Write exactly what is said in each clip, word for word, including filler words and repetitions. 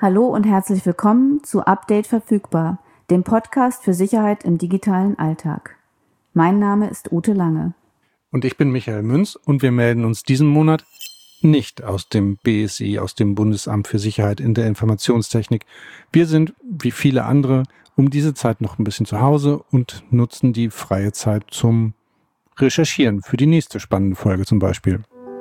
Hallo und herzlich willkommen zu Update verfügbar, dem Podcast für Sicherheit im digitalen Alltag. Mein Name ist Ute Lange. Und ich bin Michael Münz und wir melden uns diesen Monat nicht aus dem B S I, aus dem Bundesamt für Sicherheit in der Informationstechnik. Wir sind, wie viele andere, um diese Zeit noch ein bisschen zu Hause und nutzen die freie Zeit zum Recherchieren für die nächste spannende Folge zum Beispiel.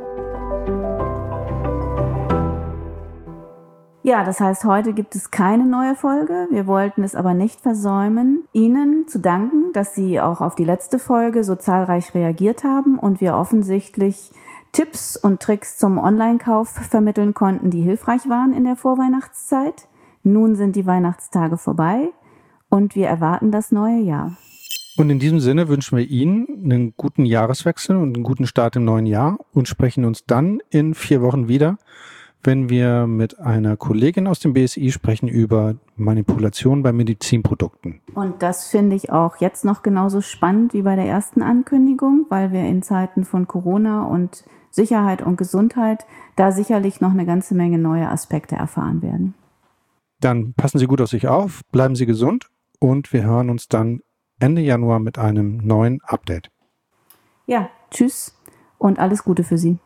Ja, das heißt, heute gibt es keine neue Folge. Wir wollten es aber nicht versäumen, Ihnen zu danken, dass Sie auch auf die letzte Folge so zahlreich reagiert haben und wir offensichtlich Tipps und Tricks zum Online-Kauf vermitteln konnten, die hilfreich waren in der Vorweihnachtszeit. Nun sind die Weihnachtstage vorbei und wir erwarten das neue Jahr. Und in diesem Sinne wünschen wir Ihnen einen guten Jahreswechsel und einen guten Start im neuen Jahr und sprechen uns dann in vier Wochen wieder, wenn wir mit einer Kollegin aus dem B S I sprechen über Manipulation bei Medizinprodukten. Und das finde ich auch jetzt noch genauso spannend wie bei der ersten Ankündigung, weil wir in Zeiten von Corona und Sicherheit und Gesundheit da sicherlich noch eine ganze Menge neue Aspekte erfahren werden. Dann passen Sie gut auf sich auf, bleiben Sie gesund und wir hören uns dann Ende Januar mit einem neuen Update. Ja, tschüss und alles Gute für Sie.